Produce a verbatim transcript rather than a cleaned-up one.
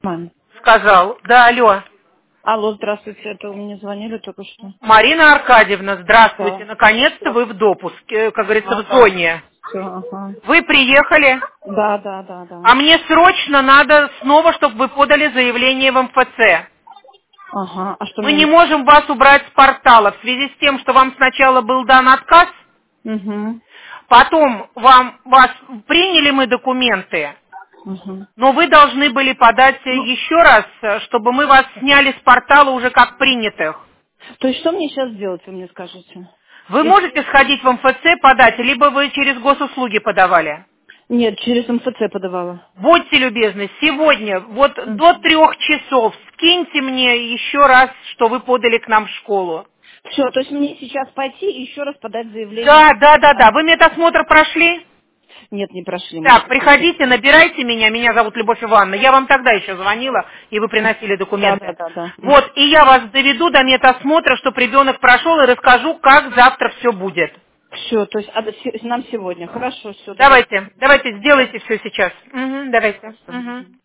Мам. Сказал. Да, алло. Алло, здравствуйте, это вы мне звонили только что. Марина Аркадьевна, здравствуйте. Да. Наконец-то Что? вы в допуске, как говорится, в Ага. зоне. Все, ага. Вы приехали, Да, да, да, а да. мне срочно надо снова, чтобы вы подали заявление в эм эф це. Ага, а что Мы мне не надо? можем вас убрать с портала в связи с тем, что вам сначала был дан отказ, Угу, потом вам, вас приняли мы документы, угу. но вы должны были подать Ну, еще раз, э, чтобы мы вас сняли с портала уже как принятых. то есть что мне сейчас делать, вы мне скажете? Вы Если... можете сходить в эм эф це подать, либо вы через госуслуги подавали. Нет, через эм эф це подавала. Будьте любезны, сегодня, вот до Угу. трех часов, скиньте мне еще раз, что вы подали к нам в школу. Все, то есть мне сейчас пойти и еще раз подать заявление? Да, да, да, А, да. Вы медосмотр прошли? нет, не прошли, мы Так, только пришли. приходите, набирайте меня, меня зовут Любовь Ивановна. Я вам тогда еще звонила, и вы приносили Да, да, документы. да, да. Вот, и я вас доведу до медосмотра, чтобы ребенок прошел, и расскажу, как завтра все будет. Все, то есть а, до се- нам сегодня. Хорошо, все, давайте. Давайте, давайте, сделайте все сейчас. Мгм, давайте. Мгм.